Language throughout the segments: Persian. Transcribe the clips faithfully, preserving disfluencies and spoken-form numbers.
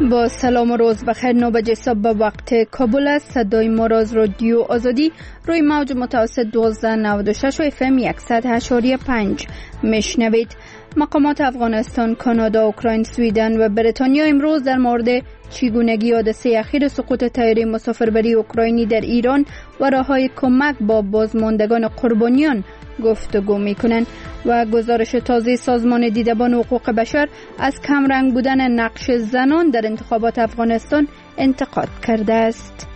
با سلام و روز بخیر. نو بجه صبح به وقت کابل است. صدای ما را از رادیو آزادی روی موج متوسط دوازده نود و شش و اف ام صد و هشت و پنج میشنوید. مقامات افغانستان، کانادا، اوکراین، سویدن و بریتانیا امروز در مورد چگونگی حادثه اخیر سقوط طیاره مسافربری اوکراینی در ایران و راههای کمک با بازماندگان قربانیان گفتگو میکنند و گزارش تازه سازمان دیدبان حقوق بشر از کمرنگ بودن نقش زنان در انتخابات افغانستان انتقاد کرده است.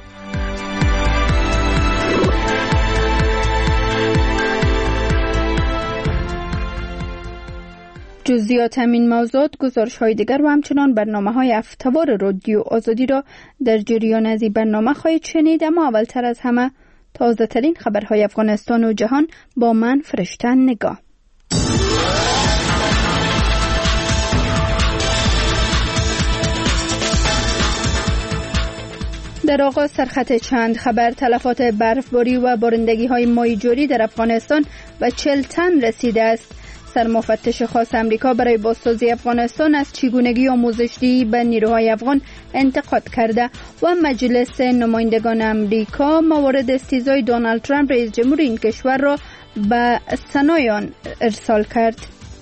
جزئیات همین موضوعات، گزارش های دیگر و همچنان برنامه های هفته‌وار رادیو آزادی را در جریان از این برنامه خواهید شنید. اما اولتر از همه تازه ترین خبرهای افغانستان و جهان با من فرشته نگاه. در آغاز سرخط چند خبر: تلفات برفباری و بارندگی های مای جوری در افغانستان به چهل تن رسیده است. سرمفتش خاص امریکا برای بازسازی افغانستان از چگونگی آموزش‌دهی به نیروهای افغان انتقاد کرده و مجلس نمایندگان امریکا موارد استیزای دونالد ترامپ رئیس جمهور این کشور را به سنای آن ارسال کرد.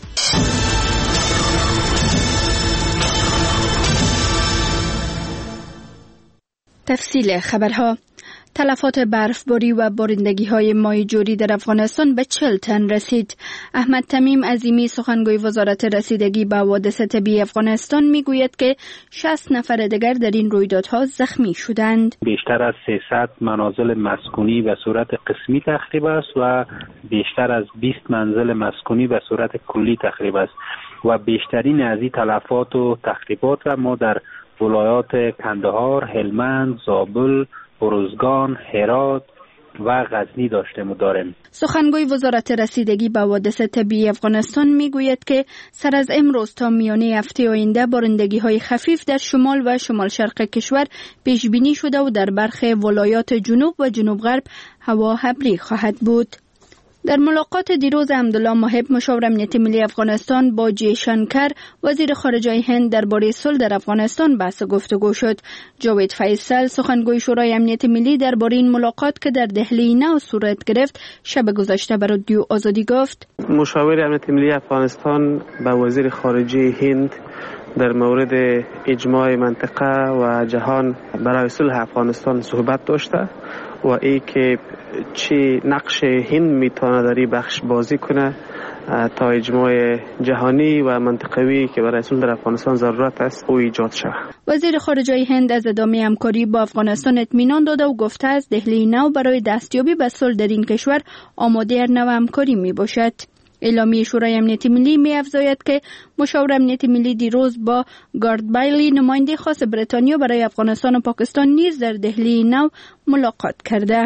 تفصیل خبرها: تلفات برفباری و بارندگی های مای جوری در افغانستان به چهل تن رسید. احمد تمیم عظیمی، سخنگوی وزارت رسیدگی به حوادث طبیعی افغانستان، میگوید که شصت نفر دیگر در این رویدادها زخمی شدند. بیشتر از سیصد منازل مسکونی به صورت قسمی تخریب است و بیشتر از بیست منزل مسکونی به صورت کلی تخریب است و بیشترین از این تلفات و تخریبات را ما در ولایات کندهار، هلمند، زابل، ارزگان، هرات و غزنی داشته و داریم. سخنگوی وزارت رسیدگی به حوادث طبیعی افغانستان میگوید که سر از امروز تا میانه هفته آینده بارندگی های خفیف در شمال و شمال شرق کشور پیش بینی شده و در برخی ولایات جنوب و جنوب غرب هوا ابری خواهد بود. در ملاقات دیروز عبدالله محب، مشاور امنیت ملی افغانستان، با جی شنکر، وزیر خارجه هند، درباره صلح در افغانستان بحث گفتگو شد. جاوید فیصل، سخنگوی شورای امنیت ملی، درباره این ملاقات که در دهلی نو صورت گرفت شب گذشته به رادیو آزادی گفت: مشاور امنیت ملی افغانستان با وزیر خارجه هند در مورد اجماع منطقه و جهان برای صلح افغانستان صحبت داشته و ای که چی نقش هند میتونه در این بخش بازی کنه تا اجماع جهانی و منطقوی که برای صلح در افغانستان ضرورت است او ایجاد شود. وزیر خارجه هند از ادامه همکاری با افغانستان اطمینان داده و گفته است دهلی نو برای دستیابی به صلح در این کشور آماده نو همکاری می باشد. اعلامیه شورای امنیت ملی می افزاید که مشاور امنیت ملی دیروز با گارد بایلی، نماینده خاص بریتانیا برای افغانستان و پاکستان، نیز در دهلی نو ملاقات کرده.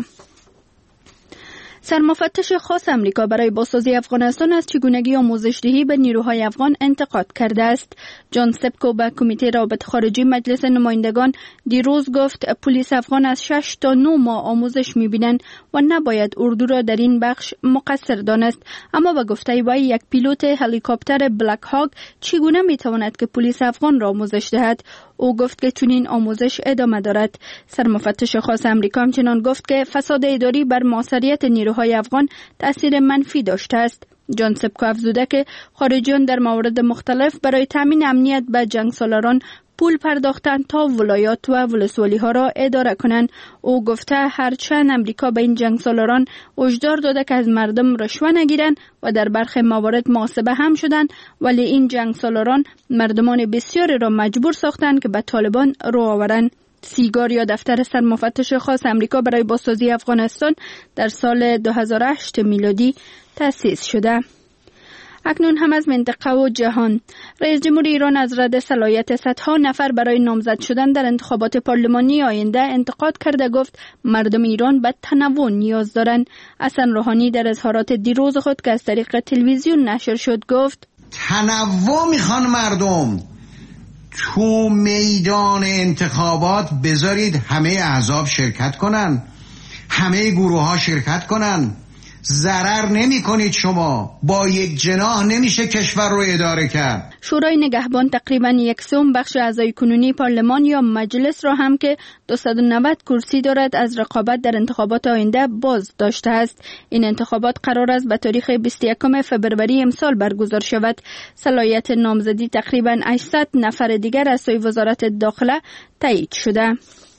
سرمفتش خاص امریکا برای بازسازی افغانستان از چگونگی آموزش‌دهی به نیروهای افغان انتقاد کرده است. جان سپکو به کمیته روابط خارجی مجلس نمایندگان دیروز گفت پلیس افغان از شش تا نه ماه آموزش می‌بینند و نباید اردو را در این بخش مقصر دانست. اما به گفته وی یک پیلوت هلیکوپتر بلک هاگ چگونه می‌تواند که پلیس افغان را آموزش دهد؟ او گفت که چنین آموزش ادامه دارد. سرمفتش خاص امریکا همچنان گفت که فساد اداری بر موثریت نیروهای افغان تأثیر منفی داشته است. جان سپکو افزوده که خارجیان در موارد مختلف برای تامین امنیت به جنگسالاران پول پرداختند تا ولایات و ولسوالی ها را اداره کنند. او گفته هرچند امریکا به این جنگسالاران هشدار داده که از مردم رشوه نگیرند و در برخی موارد محاسبه هم شدند، ولی این جنگسالاران مردمان بسیاری را مجبور ساختند که به طالبان رو آورند. سیگار یا دفتر سرمفتش خاص امریکا برای بازسازی افغانستان در سال دو هزار و هشت میلادی تأسیس شده. اکنون هم از منطقه و جهان: رئیس جمهور ایران از رد صلاحیت صدها نفر برای نامزد شدن در انتخابات پارلمانی آینده انتقاد کرده. گفت مردم ایران به تنوع نیاز دارند. حسن روحانی در اظهارات دیروز خود که از طریق تلویزیون نشر شد گفت تنوع میخوان مردم. تو میدان انتخابات بذارید همه احزاب شرکت کنن، همه گروه ها شرکت کنن، ضرر نمی کنید. شما با یک جناح نمیشه کشور رو اداره کرد. شورای نگهبان تقریباً یک سوم بخش اعضای کنونی پارلمان یا مجلس را هم که دویست و نود کرسی دارد از رقابت در انتخابات آینده باز داشته است. این انتخابات قرار است به تاریخ بیست و یکم فوریه امسال برگزار شود. صلاحیت نامزدی تقریباً هشتصد نفر دیگر از سوی وزارت داخله تایید شده.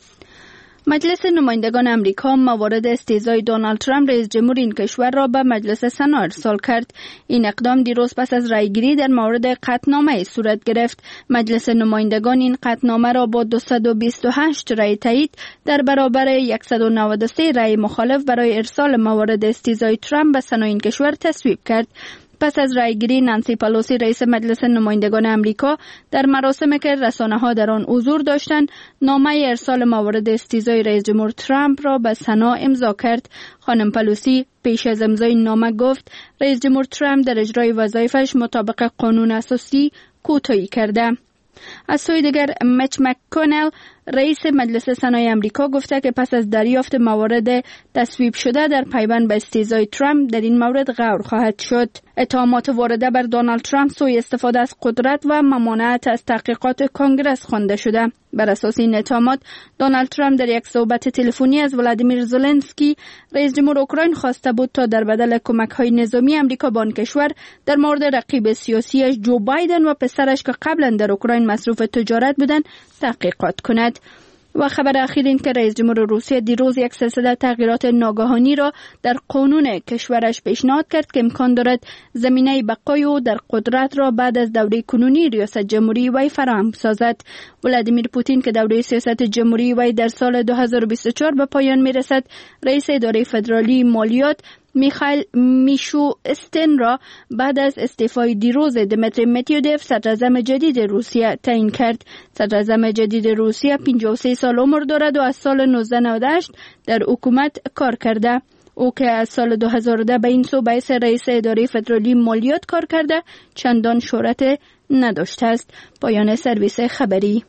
مجلس نمایندگان امریکا موارد استیضای دونالد ترامپ رئیس جمهور این کشور را به مجلس سنا ارسال کرد. این اقدام دیروز پس از رأیگیری در مورد قطعنامه صورت گرفت. مجلس نمایندگان این قطعنامه را با دویست و بیست و هشت رأی تایید در برابر صد و نود و سه رأی مخالف برای ارسال موارد استیضای ترامپ به سنا این کشور تصویب کرد. پس از رأیگیری نانسی پلوسی رئیس مجلس نمایندگان امریکا در مراسمی که رسانه‌ها در آن حضور داشتند نامه ارسال موارد استیضای رئیس جمهور ترامپ را به سنا امضا کرد. خانم پلوسی پیش از امضای نامه گفت رئیس جمهور ترامپ در اجرای وظایفش مطابق قانون اساسی کوتاهی کرده. از سوی دیگر میچ مک‌کونل رئیس مجلس سنای امریکا گفته که پس از دریافت موارد تصویب شده در پیوند به استیضای ترامپ در این مورد غور خواهد شد. اتهامات وارده بر دونالد ترامپ سوء استفاده از قدرت و ممانعت از تحقیقات کنگره خوانده شده. بر اساس این اتهامات دونالد ترامپ در یک صحبت تلفنی از ولادیمیر زلنسکی رئیس جمهور اوکراین خواسته بود تا در بدل کمک‌های نظامی امریکا به آن کشور در مورد رقیب سیاسیش جو بایدن و پسرش که قبلا در اوکراین مصروف تجارت بودند تحقیقات کند. و خبر اخیر این که رئیس جمهور روسیه دیروز یک سلسله تغییرات ناگهانی را در قانون کشورش پیشنهاد کرد که امکان دارد زمینه بقای او در قدرت را بعد از دوره کنونی ریاست جمهوری وی فراهم سازد. ولادیمیر پوتین که دوره سیاست جمهوری وی در سال دو هزار و بیست و چهار به پایان میرسد، رئیس اداره فدرالی مالیات میخائیل میشوستین را بعد از استعفای دیروز دمیتری مدودوف صدراعظم جدید روسیه تعیین کرد. صدراعظم جدید روسیه پنجاه و سه سال عمر دارد و از سال نوزده نود و هشت در حکومت کار کرده. او که از سال دو هزار و ده به این سو باعث رئیس اداره فدرالی مالیات کار کرده چندان شهرت نداشته است. پایان سرویس خبری.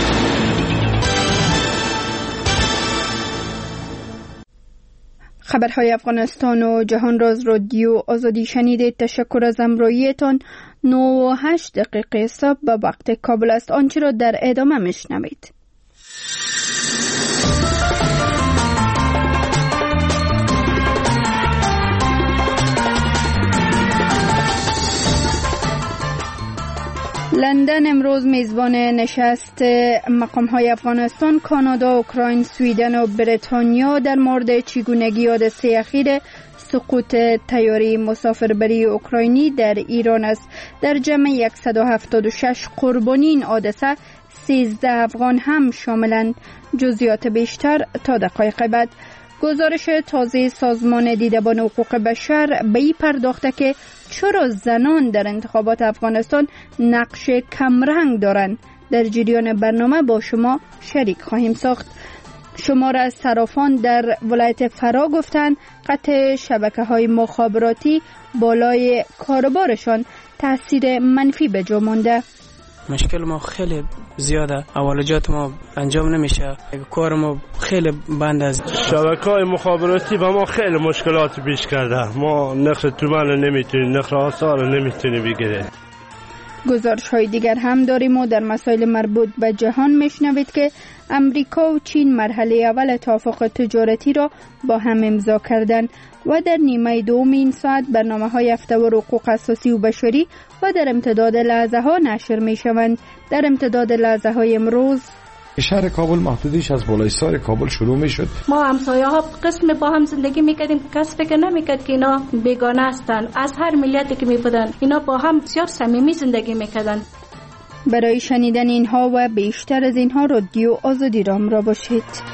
خبرهای افغانستان و جهان را از رادیو آزادی شنیدید. تشکر از همراهیتان. نه و هشت دقیقه صبح به وقت کابل است. آنچه را در ادامه میشنوید. لندن امروز میزبان نشست مقام‌های افغانستان، کانادا، اوکراین، سویدن و بریتانیا در مورد چگونگی حادثه اخیر سقوط طیاره مسافربری اوکراینی در ایران است. در جمع صد و هفتاد و شش قربانی این حادثه سیزده افغان هم شاملند. جزئیات بیشتر تا دقایق بعد. گزارش تازه سازمان دیدبان حقوق بشر به این پرداخته که چرا زنان در انتخابات افغانستان نقش کمرنگ دارند. در جریان برنامه با شما شریک خواهیم ساخت. شمار از صرافان در ولایت فرا گفتند قطع شبکه‌های مخابراتی بالای کاروبارشان تاثیر منفی به جا مانده. مشکل ما خیلی زیاده، اولویات ما انجام نمیشه، کار ما خیلی بند است. شبکه‌های مخابراتی به ما خیلی مشکلات پیش کرده. ما نرخ تومان رو نمیتونیم، نرخ آثار رو نمیتونیم بگیریم. گزارش های دیگر هم داریم و در مسائل مربوط به جهان میشنوید که امریکا و چین مرحله اول توافق تجارتی را با هم امضا کردند و در نیمه دوم این ساعت برنامه های هفته و حقوق اساسی و بشری و در امتداد لحظه ها نشر می شوند. در امتداد لحظه های امروز شهر کابل محدودیش از بالای سر کابل شروع می شد. ما همسایه ها قسم با هم زندگی میکردیم، کس فکر نمیکرد که اینا بیگانه هستند. از هر ملیتی که می بودن اینا با هم بسیار صمیمی زندگی میکردن. برای شنیدن اینها و بیشتر از اینها رادیو آزادی را همراه باشید.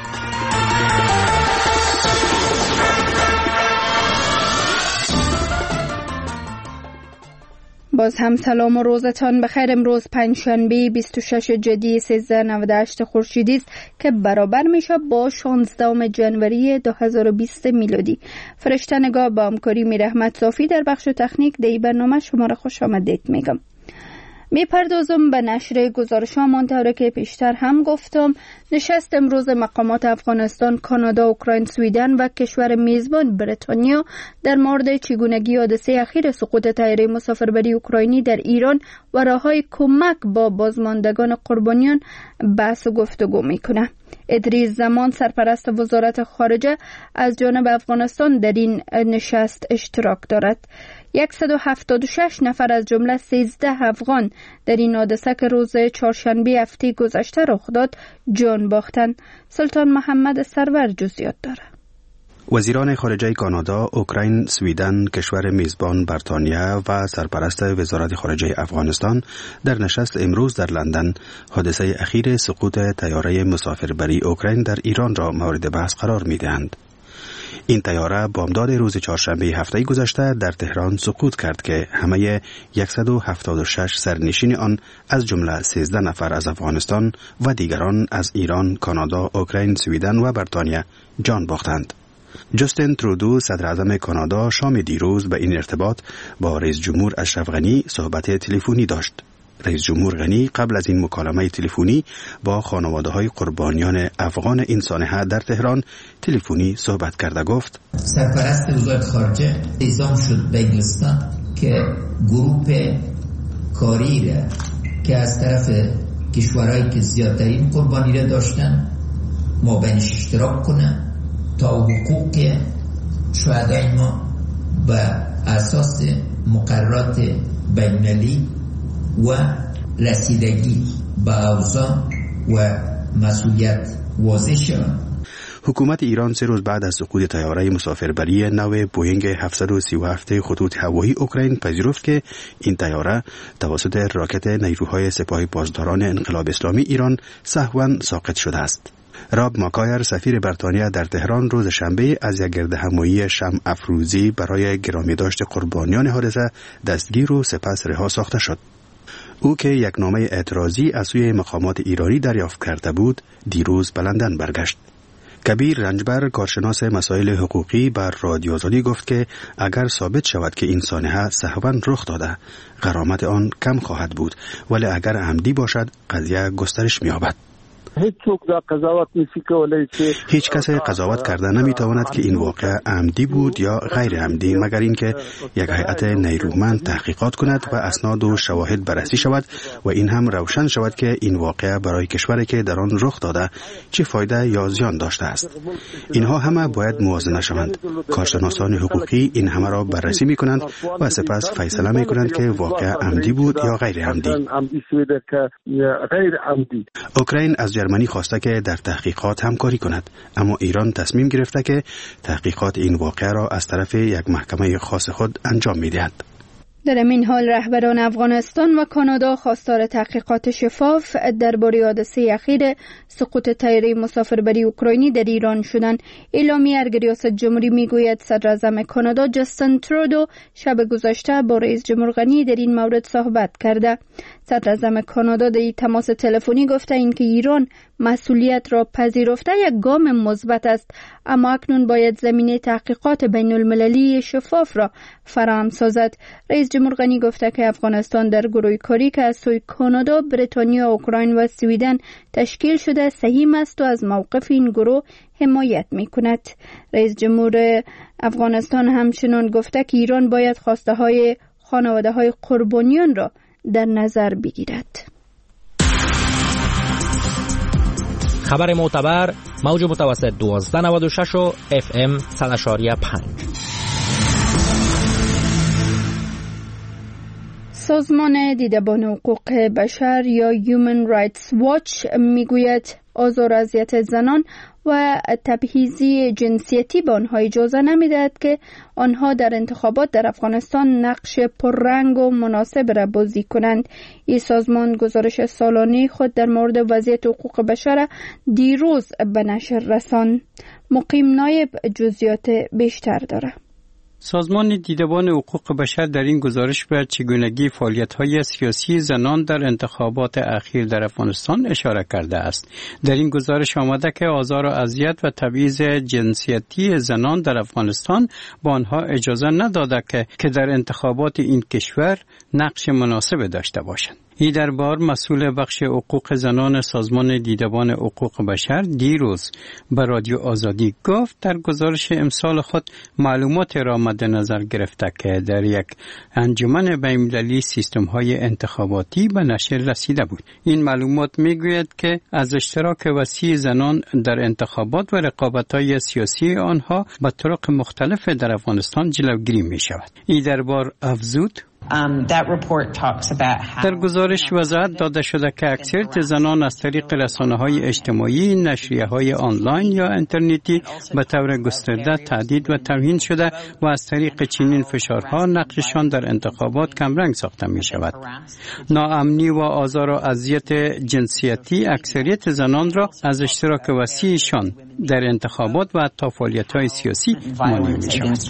باز هم سلام و روزتان بخیر. امروز پنجشنبه بیست و شش جدی سیزده نود و هشت خورشیدی است که برابر میشه با شانزدهم جنوری دو هزار و بیست میلادی. فرشته نگاه با همکاری میر احمد صافی در بخش تکنیک دی برنامه شما را خوش آمدید میگم. میپردازم به نشر گزارش‌هامان طوری که پیشتر هم گفتم. نشست امروز مقامات افغانستان، کانادا، اوکراین، سویدن و کشور میزبان بریتانیا در مورد چگونگی حادثه اخیر سقوط طیاره مسافربری اوکراینی در ایران و راه‌های کمک با بازماندگان قربانیان بحث و گفتگو میکنه. ادریس زمان، سرپرست وزارت خارجه، از جانب افغانستان در این نشست اشتراک دارد. صد و هفتاد و شش نفر از جمله سیزده افغان در این حادثه که روز چهارشنبه هفته گذشته رخ داد جان باختند. سلطان محمد سرور جزئیات داره. وزیران خارجه کانادا، اوکراین، سویدن، کشور میزبان بریتانیا و سرپرست وزارت خارجه افغانستان در نشست امروز در لندن حادثه اخیر سقوط طیاره مسافربری اوکراین در ایران را مورد بحث قرار می‌دهند. این طیاره بامداد روز چهارشنبه هفته گذشته در تهران سقوط کرد که همه صد و هفتاد و شش سرنشین آن از جمله سیزده نفر از افغانستان و دیگران از ایران، کانادا، اوکراین، سویدن و بریتانیا جان باختند. جاستین ترودو، صدر اعظم کانادا، شام دیروز به این ارتباط با رئیس جمهور اشرف غنی صحبت تلفنی داشت. رئیس جمهور غنی قبل از این مکالمه تلفنی با خانواده‌های قربانیان افغان این سانحه در تهران تلفنی صحبت کرده گفت: سرپرست وزارت خارجه اعزام شد به انگلستان که گروه کاری را که از طرف کشورهایی که زیادترین قربانی را داشتن ما بینش اشتراک کنه تا حقوق شهدای ما به اساس مقررات بین‌المللی و رسیدگی به اوضاع و مسئولیت واضح شود. حکومت ایران سه روز بعد از سقوط طیاره مسافربری نو بوئینگ هفتصد و سی و هفت خطوط هوایی اوکراین پذیرفت که این طیاره توسط راکت نیروهای سپاه پاسداران انقلاب اسلامی ایران سهواً ساقط شده است. راب ماکایر، سفیر بریتانیا در تهران، روز شنبه از یک گردهمایی شمع افروزی برای گرامی داشت قربانیان حادثه دستگیر و سپس رها ساخته شد. او که یک نامه اعتراضی از سوی مقامات ایرانی دریافت کرده بود، دیروز به لندن برگشت. کبیر رنجبر، کارشناس مسائل حقوقی، بر رادیو آزادی گفت که اگر ثابت شود که این سانحه سهواً رخ داده، غرامت آن کم خواهد بود، ولی اگر عمدی باشد قضیه گسترش می‌یابد. هیچ کس قضاوت کرده نمیتواند که این واقعه عمدی بود یا غیر عمدی، مگر اینکه یک هیئت نیرومند تحقیقات کند و اسناد و شواهد بررسی شود و این هم روشن شود که این واقعه برای کشوری که در آن رخ داده چه فایده یا زیان داشته است. اینها همه باید موازنه شوند. کارشناسان حقوقی این همه را بررسی میکنند و سپس فیصله میکنند که واقعه عمدی بود یا غیر عمدی. اوکراین از جرمنی خواسته که در تحقیقات همکاری کند، اما ایران تصمیم گرفته که تحقیقات این واقعه را از طرف یک محکمه خاص خود انجام می‌دهد. در این حال رهبران افغانستان و کانادا خواستار تحقیقات شفاف درباره حادثه اخیر سقوط طیاره مسافربری اوکراینی در ایران شدند. اعلامیه ریاست جمهوری میگوید صدر اعظم کانادا جاستین ترودو شب گذشته با رئیس جمهور غنی در این مورد صحبت کرده. صدر اعظم کانادا در تماس تلفنی گفته اینکه ایران مسئولیت را پذیرفته یک گام مثبت است، اما اکنون باید زمینه تحقیقات بین المللی شفاف را فراهم سازد. رئیس جمهور غنی گفته که افغانستان در گروه کاری که از سوی کانادا، بریتانیا، اوکراین و سویدن تشکیل شده سهیم است و از موقف این گروه حمایت می‌کند. رئیس جمهور افغانستان همچنین گفته که ایران باید خواسته های خانواده های قربانیان را در نظر بگیرد. خبر معتبر، موج متوسط دوازده نود و شش و اف ام صد و شش و پنج. سازمان دیدبان حقوق بشر یا Human Rights Watch میگوید آزار و اذیت زنان و تبعیضی جنسیتی به آنها اجازه نمیدهد که آنها در انتخابات در افغانستان نقش پررنگ و مناسب را بازی کنند. این سازمان گزارش سالانه خود در مورد وضعیت حقوق بشر دیروز به نشر رساند. مقیم نایب جزئیات بیشتر داره. سازمان دیدبان حقوق بشر در این گزارش به چگونگی فعالیت‌های سیاسی زنان در انتخابات اخیر در افغانستان اشاره کرده است. در این گزارش آمده که آزار و اذیت و تبعیض جنسیتی زنان در افغانستان با آنها اجازه نداده که که در انتخابات این کشور نقش مناسب داشته باشند. این دربار مسئول بخش حقوق زنان سازمان دیدبان حقوق بشر دیروز به رادیو آزادی گفت در گزارش امسال خود معلومات را مد نظر گرفته که در یک انجمن بین‌المللی سیستم های انتخاباتی به نشر رسیده بود. این معلومات میگوید که از اشتراک وسیع زنان در انتخابات و رقابت های سیاسی آنها به طرق مختلف در افغانستان جلوگیری می شود. این دربار افزود Um, that report talks about how در گزارش وضاحت داده شده که اکثریت زنان از طریق رسانه‌های اجتماعی، نشریه‌های آنلاین یا اینترنتی به طور گسترده تهدید و توهین شده و از طریق چنین فشارها نقششان در انتخابات کمرنگ ساخته می‌شود. ناامنی و آزار و اذیت جنسیتی اکثریت زنان را از اشتراک وسیعشان در انتخابات و حتی فعالیت‌های سیاسی مانع می‌شود.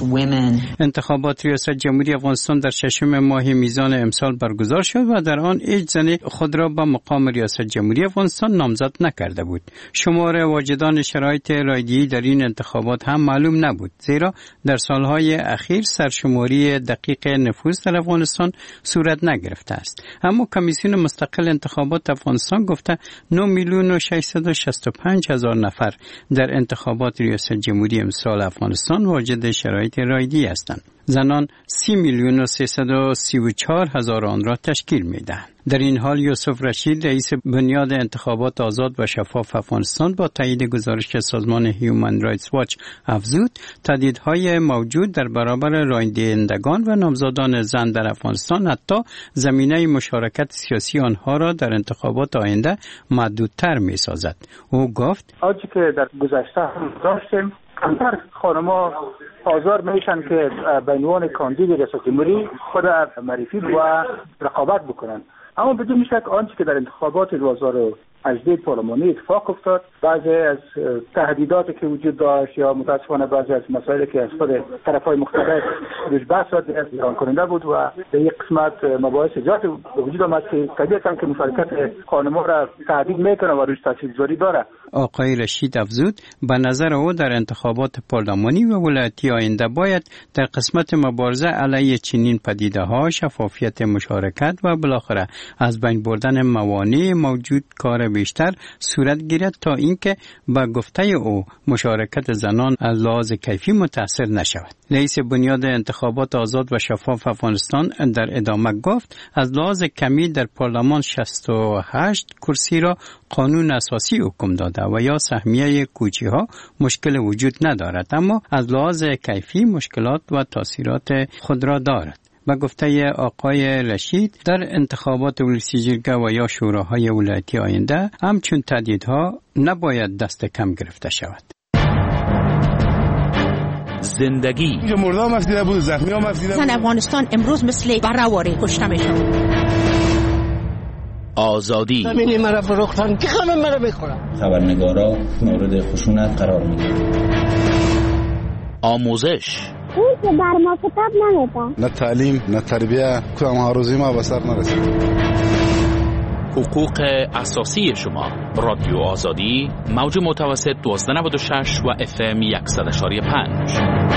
انتخابات ریاست جمهوری افغانستان در ششم ماه میزان امسال برگزار شد و در آن هیچ زن خود را به مقام ریاست جمهوری افغانستان نامزد نکرده بود. شمار واجدان شرایط رایگیری در این انتخابات هم معلوم نبود، زیرا در سالهای اخیر سرشماری دقیق نفوس در افغانستان صورت نگرفته است. اما کمیسیون مستقل انتخابات افغانستان گفته نه میلیون و ششصد و شصت و پنج هزار نفر در انتخابات ریاست جمهوری امسال افغانستان واجد شرایط رایگیری هستند. زنان سی میلیون و سیصد و سی و چهار هزار آن را تشکیل می‌دهند. در این حال یوسف رشید رئیس بنیاد انتخابات آزاد و شفاف افغانستان با تایید گزارش سازمان هیومن رایتس واچ افزود تهدیدهای موجود در برابر رایدهندگان و نامزدان زن در افغانستان حتی زمینه مشارکت سیاسی آنها را در انتخابات آینده محدودتر می‌سازد. او گفت آنچه که در گذشته هم داشتیم کمتر خانم‌ها آزار میشن که به عنوان کاندید ریاست جمهوری خود معرفی و رقابت بکنن. اما بدون شک آنچه که در انتخابات دو هزار و هجده پارلمانی اتفاق افتاد، بعضی از تهدیداتی که وجود داشت یا متاسفانه بعضی از مسائلی که از خود طرف‌های مختلف روش بحث شد ایران کننده بود و به یک قسمت مباحث زیاد وجود آمد که طبیعتاً که مشارکت خانم‌ها را تهدید میکنه و روش تاثیرگذاری داره. آقای رشید افزود به نظر او در انتخابات پارلمانی و ولایتی آینده باید در قسمت مبارزه علیه چنین پدیده‌ها شفافیت مشارکت و بالاخره از بین بردن موانع موجود کار بیشتر صورت گیرد تا اینکه با گفته او مشارکت زنان از لحاظ کیفی متاثر نشود. رئیس بنیاد انتخابات آزاد و شفاف افغانستان در ادامه گفت از لحاظ کمی در پارلمان شصت و هشت کرسی را قانون اساسی حکم داده و یا سهمیه کوچی‌ها مشکل وجود ندارد، اما از لحاظ کیفی مشکلات و تاثیرات خود را دارد. به گفته آقای رشید در انتخابات ولسی جرگه و یا شوراهای ولایتی آینده همچون تهدیدها نباید دست کم گرفته شود. زندگی مردم مفیده بود، زخمی ها مفیده بود. زن افغانستان امروز مثل برهواری کشته میشن. آزادی زمینی مرا فروختن که خانم مرا بخورم. خبرنگارا مورد خشونت قرار میگیرن. آموزش اون که بر ما کتاب نمیده. نه تعلیم نه تربیه کدام هاروزی ما به سر نرسید. حقوق اساسی شما. رادیو آزادی موج متوسط دوازده نود و شش و اف ام صد و پنج.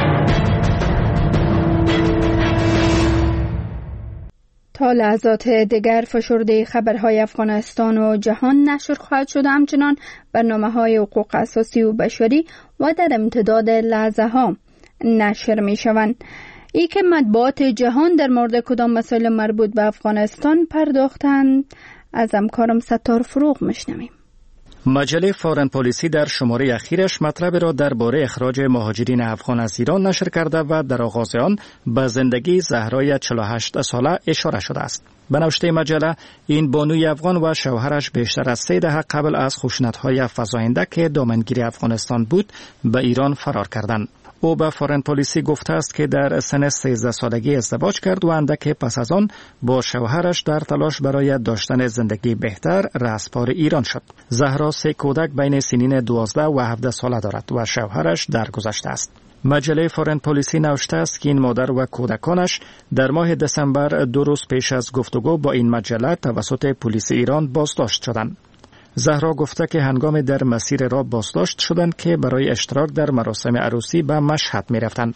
تا لحظات دیگر فشرده خبرهای افغانستان و جهان نشر خواهد شد، همچنان برنامه‌های حقوق اساسی و بشری و در امتداد لحظه ها نشر می شوند. ای که مطبوعات جهان در مورد کدام مسائل مربوط به افغانستان پرداختند از همکارم ستار فروغ میشنویم. مجله فارن پالیسی در شماره اخیرش مطلب را درباره اخراج مهاجرین افغان از ایران نشر کرده و در آغاز آن به زندگی زهرای چهل و هشت ساله اشاره شده است. به نوشته مجله این بانوی افغان و شوهرش بیشتر از سه دهه قبل از خشونت‌های فزاینده که دامنگیر افغانستان بود به ایران فرار کردند. او به فارن پالیسی گفته است که در سن سیزده سالگی ازدواج کرد و اندک پس از آن با شوهرش در تلاش برای داشتن زندگی بهتر رهسپار ایران شد. زهرا سه کودک بین سنین دوازده و هفده ساله دارد و شوهرش درگذشته است. مجله فارن پالیسی نوشته است که این مادر و کودکانش در ماه دسامبر دو روز پیش از گفتگو با این مجله توسط پلیس ایران بازداشت شدند. زهرا گفته که هنگام در مسیر را بازداشت شدند که برای اشتراک در مراسم عروسی به مشهد می رفتند.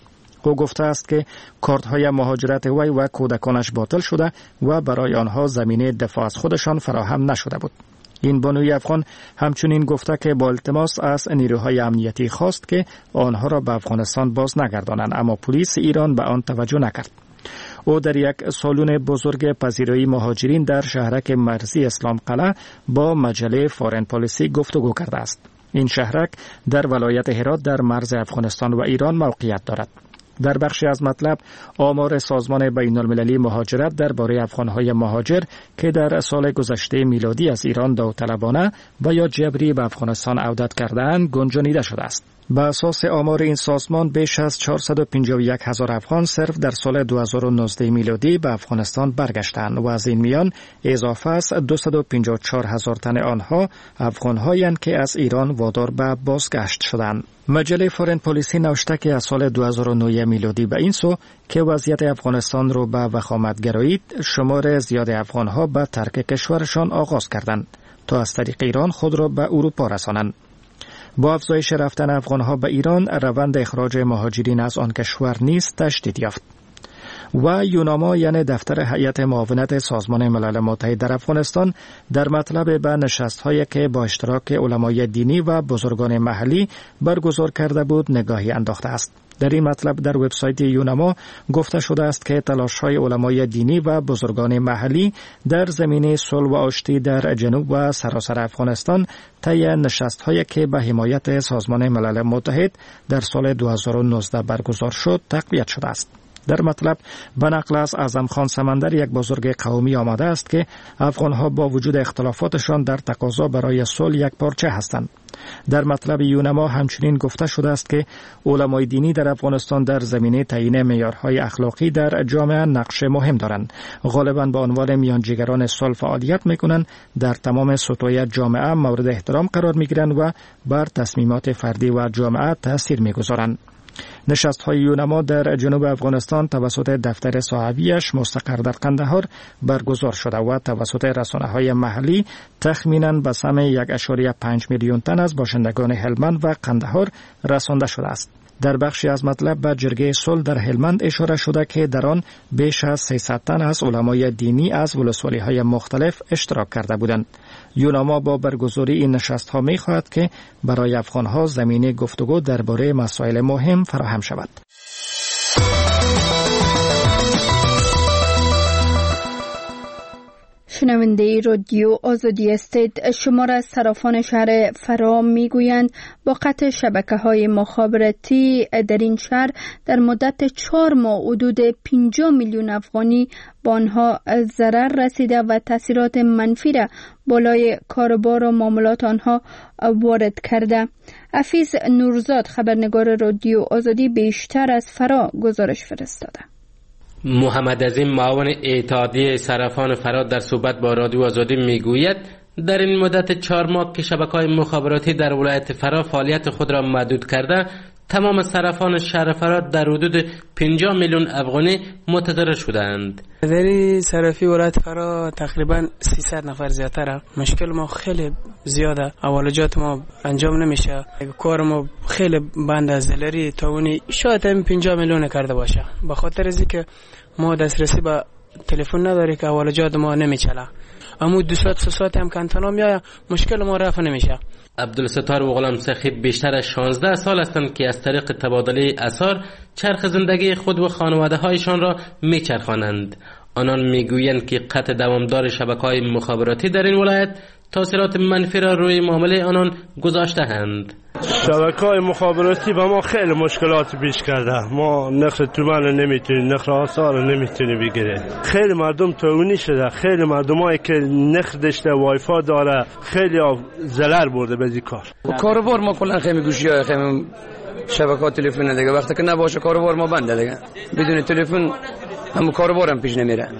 او گفته است که کارت‌های مهاجرت وی و کودکانش باطل شده و برای آنها زمینه دفاع از خودشان فراهم نشده بود. این بانوی افغان همچنین گفته که با التماس از نیروهای امنیتی خواست که آنها را به افغانستان باز نگردانند، اما پلیس ایران به آن توجه نکرد. او در یک سالن بزرگ پذیرایی مهاجرین در شهرک مرزی اسلام قلعه با مجله فارن پالیسی گفتگو کرده است. این شهرک در ولایت هرات در مرز افغانستان و ایران موقعیت دارد. در بخشی از مطلب آمار سازمان بین المللی مهاجرت درباره افغانهای مهاجر که در سال گذشته میلادی از ایران داوطلبانه و یا جبری به افغانستان عودت کرده‌اند گنجانیده شده است. به اساس آمار این سازمان بیش از چهارصد و پنجاه و یک هزار افغان صرف در سال دو هزار و نوزده میلادی به افغانستان برگشتند و از این میان اضافه است دویست و پنجاه و چهار هزار تن آنها افغان‌هایند که از ایران وادار به بازگشت شدند. مجله فارن پالیسی نوشته که از سال دو هزار و نه میلادی به این سو که وضعیت افغانستان رو به وخامت گرایید، شمار زیاد افغان‌ها به ترک کشورشان آغاز کردند تا از طریق ایران خود را به اروپا رسانند. با افزایش رفتن افغانها به ایران، روند اخراج مهاجرین از آن کشور نیز تشدید یافت. و یوناما یعنی دفتر هیئت معاونت سازمان ملل متحد در افغانستان در مطلب به نشست‌هایی که با اشتراک علمای دینی و بزرگان محلی برگزار کرده بود نگاهی انداخته است. در این مطلب در وبسایت یوناما گفته شده است که تلاش‌های علمای دینی و بزرگان محلی در زمینه صلح و آشتی در جنوب و سراسر افغانستان طی نشست‌هایی که به حمایت سازمان ملل متحد در سال دو هزار و نوزده برگزار شد تقویت شده است. در مطلب به نقل از اعظم خان سمندر یک بزرگ قومی آمده است که افغانها با وجود اختلافاتشان در تقاضا برای صلح یک پارچه هستند. در مطلب یونما همچنین گفته شده است که علمای دینی در افغانستان در زمینه تعیین معیارهای اخلاقی در جامعه نقش مهم دارند. غالباً به عنوان میانجیگران صلح فعالیت میکنند، در تمام سطوح جامعه مورد احترام قرار میگیرند و بر تصمیمات فردی و جامعه تاثیر میگذارند. نشست‌های یونما در جنوب افغانستان توسط دفتر صحابیش مستقر در قندهار برگزار شده و توسط رسانه‌های محلی تخمیناً به سهم یک ممیز پنج میلیون تن از باشندگان هلمند و قندهار رسانده شده است. در بخشی از مطلب به جرگه صلح در هلمند اشاره شده که در آن بیش از سیصد تن از علمای دینی از ولسوالی‌های مختلف اشتراک کرده بودند. یوناما با برگزاری این نشست‌ها می‌خواهد که برای افغان‌ها زمینه گفتگو درباره مسائل مهم فراهم شود. شنونده رادیو آزادی هستید. شمار از صرافان شهر فرا میگویند با قطع شبکه‌های مخابراتی در این شهر در مدت چهار ماه حدود پنجاه میلیون افغانی با آنها ضرر رسیده و تاثیرات منفی را بالای کاروبار و معاملات آنها وارد کرده. حفیظ نورزاد خبرنگار رادیو آزادی بیشتر از فرا گزارش فرستاده. محمد عظیم معاون اتحادیه صرافان فرا در صحبت با رادیو آزادی میگوید در این مدت چهار ماه که شبکه‌های مخابراتی در ولایت فرا فعالیت خود را محدود کرده، تمام صرافان شهر فرا در حدود پنجاه میلیون افغانی متضرر شدند. در صرافی ولایت فرا تقریبا سیصد نفر زیادتره. مشکل ما خیلی زیاده، اولویات ما انجام نمیشه، کار ما خیلی بند از دلاری تاونی شاید هم پنجاه میلیون کرده باشه، به خاطر از اینکه ما دسترسی به تلفن نداری که اولویات ما نمیچله. اما دو ساعت سه ساعت هم کانتنا میاد، مشکل ما رفع نمیشه. عبدالستار و غلام سخی بیشتر از شانزده سال هستند که از طریق تبادله اثار چرخ زندگی خود و خانواده هایشان را میچرخانند. آنان میگویند که قطع دوامدار شبکه‌های مخابراتی در این ولایت تاثیرات منفی را روی معامله آنان گذاشته‌اند. شبکه‌های مخابراتی به ما خیلی مشکلات پیش کرده. ما نرخ تومان نمیتونیم، نرخ آثار نمیتونیم بگیریم. خیلی مردم تاونی شده، خیلی مردمایی که نرخ داشته وایفای داره خیلی ضرر برده به این کار. کاروبار ما کلا خیلی گوشی‌های خیلی شبکه‌ها تلفن دیگه وقتی که نباشه کاروبار ما بنده دیگه. بدون تلفن هم کاروبار هم پیش نمیره.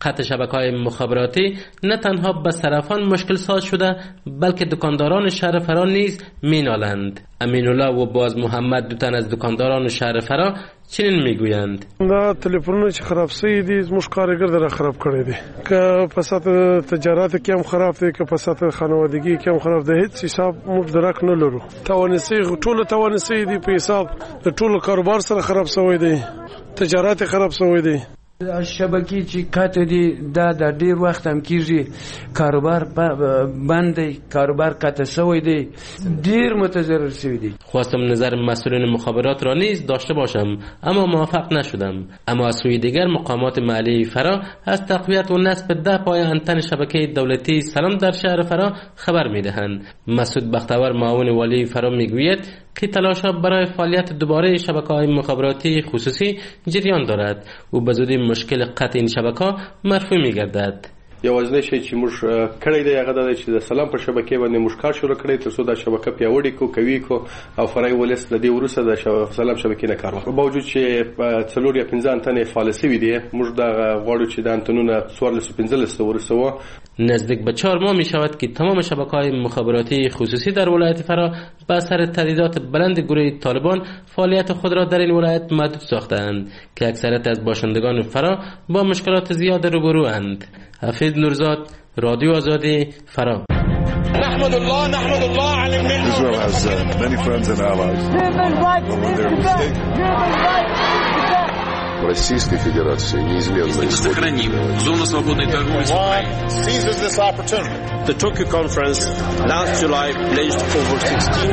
قطع شبکه‌های مخابراتی نه تنها به صرافان مشکل ساز شده بلکه دکانداران شهر فرا نیز مینالند. امین الله و باز محمد دو تن از دکانداران شهر فرا چنین میگویند: دا تلفنونه چې خراب سوي دي زموږ کارګر در خراب کړی دي، که په ساته تجارت کې هم خراب دي، که په ساته خانوادگی کې هم خراب دي. هیڅ حساب موږ درک نه لرو. توانسي ټول توانسي دي په حساب د ټول کاروبار سره خراب شوی دی، تجارت خراب شوی دی. شبکې چې کاته دي دا د ډیر وخت هم کیږي، کاروبار بند دی، کاروبار کاته شوی دی، ډیر متضرر شوی دی. خواستم نظر مسئولین مخابرات را نیز داشته باشم اما موفق نشدم. اما از سوی دیگر مقامات محلی فرا از تقویت و نصب ده پای انتن شبکه دولتی سلام در شهر فرا خبر میدهند. مسعود بختور معاون والی فرا میگوید که تلاش‌ها برای فعالیت دوباره شبکه‌های مخابراتی خصوصی جریان دارد و به زودی مشکل قطع این شبکه‌ها مرفوع می‌گردد. یوازینی شی چې موږ کړی دی هغه دا چې د سلام په شبکې باندې موږ کار شروع کړی تر څو دا شبکه پیاوړې کو کوي کو او فرای ولس د دې وروسته د سلام شبکې نه کار وکړي. باوجود چې څلور یا پنځه انتنې فعال شوي دي، موږ دا غواړو چې د انتنونه څوارلس و پنځلس ورسوو. نزدیک به چهار ماه می شود که تمام شبکه‌های مخابراتی خصوصی در ولایت فرا به اثر تهدیدات بلند گروه طالبان فعالیت خود را در این ولایت محدود ساختند که اکثریت از باشندگان فرا با مشکلات زیاد روبروند. حفیظ نورزاد، رادیو آزادی، فرا. نحمد الله نحمد الله على المنه. Israel has uh, many friends and allies. Российской Федерации неизменно сохраним зону свободной торговли с Украиной. Seizes this opportunity. The Tokyo conference last July pledged over sixteen.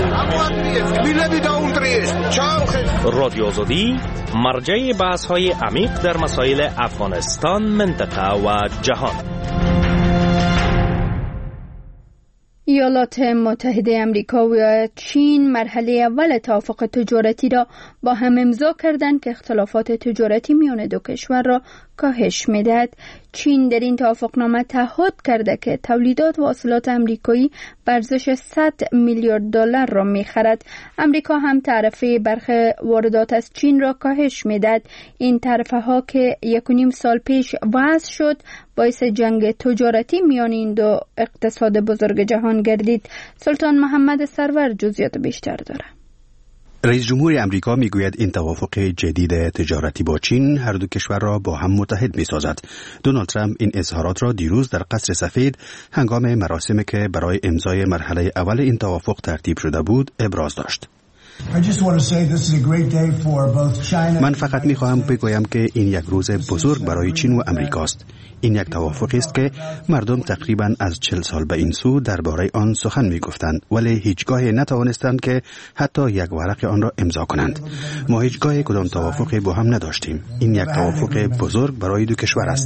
رادیو آزادی مرجع بحث‌های عمیق در مسائل افغانستان، منطقه و جهان. ایالات متحده امریکا و چین مرحله اول توافق تجارتی را با هم امضا کردند که اختلافات تجارتی میان دو کشور را کاهش می‌دهد. چین در این توافقنامه تعهد کرده که تولیدات و حاصلات امریکایی به ارزش صد میلیارد دلار را می‌خرد. امریکا هم تعرفه برخی واردات از چین را کاهش می‌دهد. این تعرفه‌ها که یک و نیم سال پیش وضع شد باعث جنگ تجارتی میان این دو اقتصاد بزرگ جهان گردید. سلطان محمد سرور جزئیات بیشتر دارد. رئیس جمهور امریکا میگوید این توافق جدید تجارتی با چین هر دو کشور را با هم متحد میسازد. دونالد ترامپ این اظهارات را دیروز در قصر سفید هنگام مراسمی که برای امضای مرحله اول این توافق ترتیب شده بود ابراز داشت. من فقط میخواهم بگویم که این یک روز بزرگ برای چین و امریکاست. این یک توافقی است که مردم تقریبا از چهل سال به این سو درباره آن سخن میگفتند ولی هیچگاه نتوانستند که حتی یک ورق آن را امضا کنند. ما هیچگاه کدام توافقی با هم نداشتیم. این یک توافق بزرگ برای دو کشور است.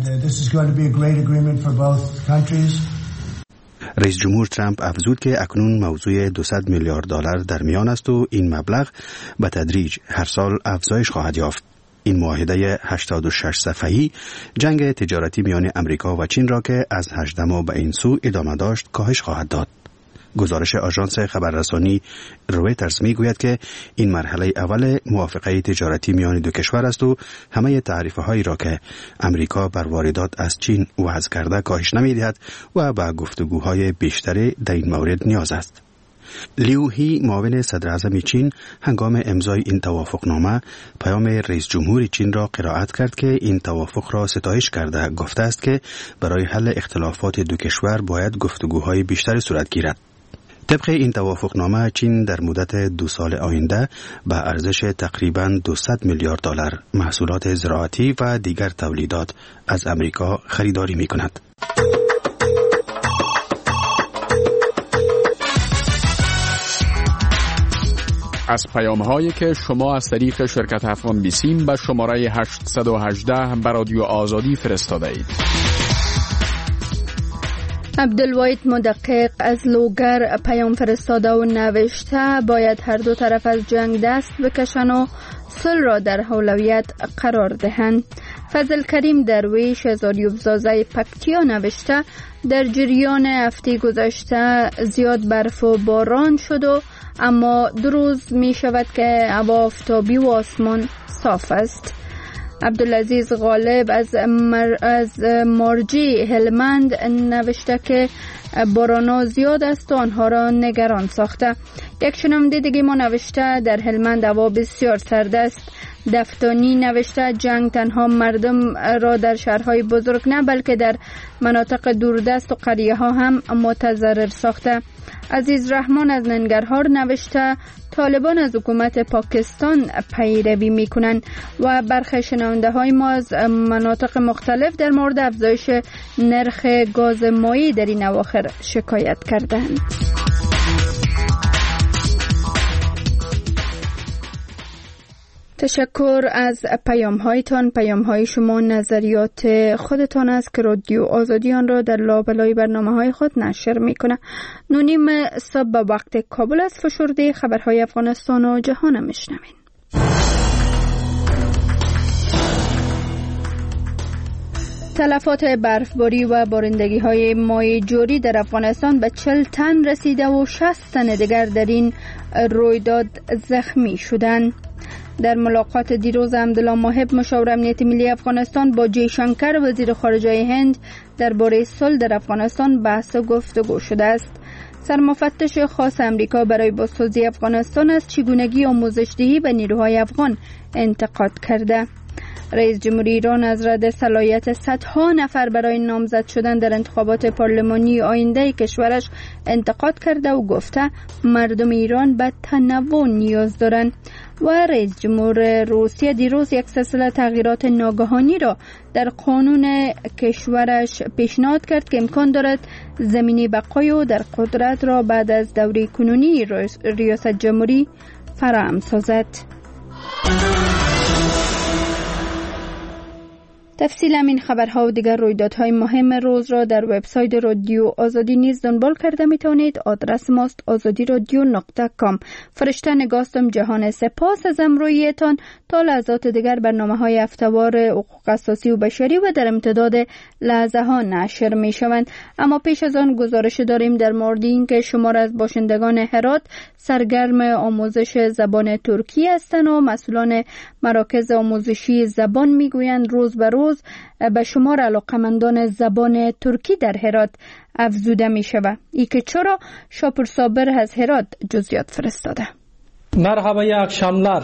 رئیس جمهور ترامپ افزود که اکنون موضوع دویست میلیارد دلار در میان است و این مبلغ به تدریج هر سال افزایش خواهد یافت. این معاهده هشتاد و شش صفحه‌ای جنگ تجارتی میان امریکا و چین را که از هجدهم به این سو ادامه داشت کاهش خواهد داد. گزارش آژانس خبررسانی رویترز میگوید که این مرحله اول موافقه تجارتی میان دو کشور است و همه تعرفه‌هایی را که امریکا بر واردات از چین وضع کرده کاهش نمی‌دهد و به گفتگوهای بیشتری در این مورد نیاز است. لیو هی معاون صدر اعظم چین هنگام امضای این توافقنامه پیام رئیس جمهور چین را قرائت کرد که این توافق را ستایش کرده گفته است که برای حل اختلافات دو کشور باید گفتگوهای بیشتری صورت گیرد. طبق این توافقنامه چین در مدت دو سال آینده به ارزش تقریباً دویست میلیارد دلار محصولات زراعتی و دیگر تولیدات از امریکا خریداری می کند. از پیام‌هایی که شما از طریق شرکت افغان بیسیم به شماره هشتصد و هجده به رادیو آزادی فرستاده اید. عبدالواحد مدقق از لوگر پیام فرستاده و نوشته باید هر دو طرف از جنگ دست بکشن و صلح را در اولویت قرار دهند. فضل کریم درویش از آریوبزازه پکتیا نوشته در جریان هفته گذشته زیاد برف و باران شد و اما دو روز می شود که هوا آفتابی و آسمان صاف است. عبدالعزیز غالب از, مر... از مارجی هلمند نوشته که باران زیاد است و آنها را نگران ساخته. یک شنونده دیگه ما نوشته در هلمند هوا بسیار سرد است. دفتانی نوشته جنگ تنها مردم را در شهرهای بزرگ نه بلکه در مناطق دوردست و قریه ها هم متضرر ساخته. عزیز رحمان از ننگرهار نوشته طالبان از حکومت پاکستان پیروی میکنند و برخی شنونده های ما از مناطق مختلف در مورد افزایش نرخ گاز مایع در این اواخر شکایت کردند. تشکر از پیام هایتان. پیام های شما نظریات خودتان است که رادیو آزادی آن را در لابلای برنامه های خود نشر میکنه. نونیم صبح به وقت کابل از فشرده خبرهای افغانستان و جهان میشنوین. تلفات برفباری و بارندگی های مایع جوری در افغانستان به چهل تن رسیده و شصت تن دیگر در این رویداد زخمی شدند. در ملاقات دیروز عبدالله ماهب مشاور امنیت ملی افغانستان با جیشانکر وزیر خارجه هند درباره صلح در افغانستان بحث و گفتگو شده است. سرمفتش خاص امریکا برای بازسازی افغانستان از چگونگی آموزش‌دهی به نیروهای افغان انتقاد کرده. رئیس جمهوری ایران از رد صلاحیت صدها نفر برای نامزد شدن در انتخابات پارلمانی آینده کشورش انتقاد کرده و گفته مردم ایران به تنوع نیاز دارند. و رئیس جمهور روسیه دیروز یک سلسله تغییرات ناگهانی را در قانون کشورش پیشنهاد کرد که امکان دارد زمینی بقای و در قدرت را بعد از دوره کنونی ریاست جمهوری فراهم سازد. تفصیل این خبرها و دیگر رویدادهای مهم روز را در وبسایت رادیو آزادی نیز دنبال کرده می توانید. آدرس ماست آزادی رادیو نقطه کام. فرشته نگاستم جهان سپاس از امرویتان. تا لحظات دیگر برنامه های هفته‌وار حقوق اساسی و بشری و در امتداد لحظه ها نشر می شوند. اما پیش از آن گزارش داریم در مورد اینکه شمار از باشندگان هرات سرگرم آموزش زبان ترکی هستند و مسئولان مراکز آموزشی زبان می گویند روز به روز به شمار علاقمندان زبان ترکی در هرات افزوده می شود. ای که چرا؟ شاپور صابر از هرات جزئیات فرستاده. مرحبا یک شاملر.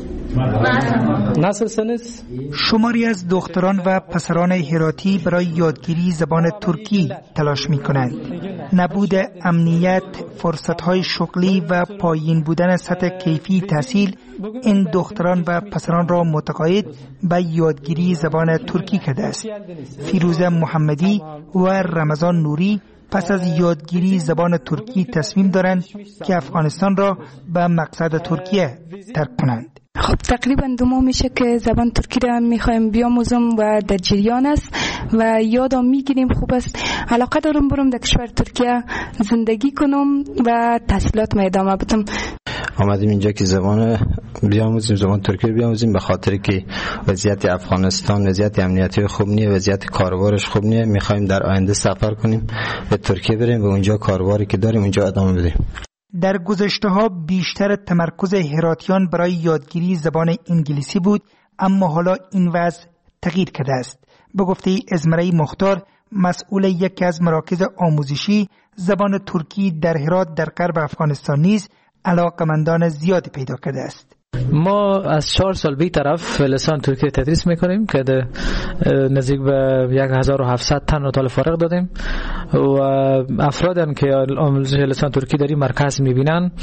نصرسنız شماری از دختران و پسران هراتی برای یادگیری زبان ترکی تلاش می کنند. نبود امنیت، فرصت‌های شغلی و پایین بودن سطح کیفی تحصیل این دختران و پسران را متقاعد به یادگیری زبان ترکی کرده است. فیروزه محمدی و رمضان نوری پس از یادگیری زبان ترکی تصمیم دارند که افغانستان را به مقصد ترکیه ترک کنند. خب تقریبا دو ماه میشه که زبان ترکی را میخوایم بیاموزم و در جریان است و یادم میگیریم. خوب است، علاقه دارم برم در کشور ترکیه زندگی کنم و تحصیلات ما ادامه بدم. آمدیم اینجا که زبان بیاموزیم، زبان ترکی بیاموزیم، به خاطر که وضعیت افغانستان وضعیت امنیتی خوب نیه، وضعیت کاروبارش خوب نیه. میخوایم در آینده سفر کنیم به ترکیه بریم و اونجا کاروباری که داریم اونجا ادامه بدیم. در گذشته ها بیشتر تمرکز هراتیان برای یادگیری زبان انگلیسی بود، اما حالا این وضع تغییر کرده است. به گفته ازمرهی مختار، مسئول یکی از مراکز آموزشی زبان ترکی در هرات در غرب افغانستان نیز علاقمندان زیادی پیدا کرده است. ما از چهار سال بی طرف لسان ترکی تدریس میکنیم که نزدیک به یک هزار و هفتصد تن رو طالب فارغ دادیم و افرادی که آموزش لسان ترکی در این مرکز میبینن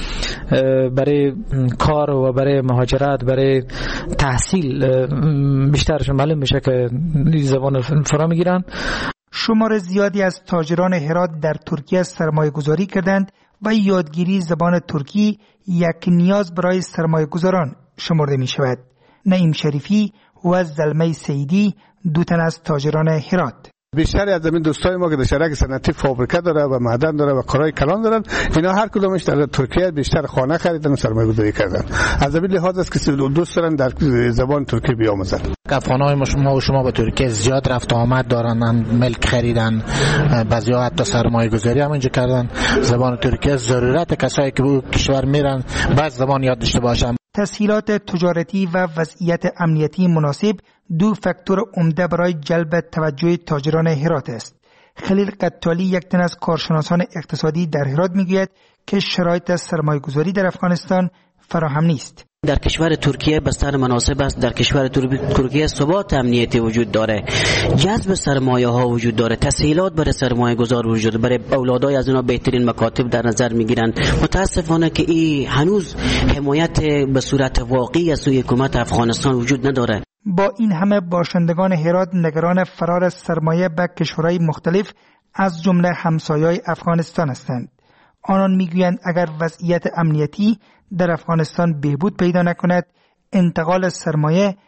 برای کار و برای مهاجرت، برای تحصیل بیشترشون معلوم میشه که این زبان فرا میگیرن. شمار زیادی از تاجران هرات در ترکیه سرمایه گذاری کردند و یادگیری زبان ترکی یک نیاز برای سرمایه گذاران شمرده می شود. نعیم شریفی و زلمه سیدی دو تن از تاجران هرات. بیشتر از این دوستای ما که در شرکت صنعتی فابریکه داره و معدن داره و کارهای کلان دارن، اینا هر کدومش در ترکیه بیشتر خانه خریدن و سرمایه گذاری کردن. از این لحاظ است که دوست دارن در زبان ترکی بیاموزن. افغانای ما و شما به ترکیه زیاد رفت آمد دارن، ملک خریدن، بعضیا حتی سرمایه گذاری هم اینجا کردن. زبان ترکیه ضرورت کسایی که به کشور میرن باید زبان یاد داشته باشن. تسهیلات تجارتی و وضعیت امنیتی مناسب دو فاکتور عمده برای جلب توجه تاجران هرات است. خلیل قتالی، یک تن از کارشناسان اقتصادی در هرات، میگوید که شرایط سرمایه‌گذاری در افغانستان فراهم نیست. در کشور ترکیه بستر مناسب است. در کشور ترکیه ثبات امنیتی وجود داره، جذب سرمایه ها وجود داره، تسهیلات برای سرمایه گذار وجود داره، برای اولادای از اونا بهترین مکاتب در نظر میگیرند. متاسفانه که این هنوز حمایت به صورت واقعی از سوی حکومت افغانستان وجود نداره. با این همه باشندگان هرات نگران فرار سرمایه به کشورهای مختلف از جمله همسایه‌های افغانستان هستند. آنان میگویند اگر وضعیت امنیتی در افغانستان بهبود پیدا نکند، انتقال سرمایه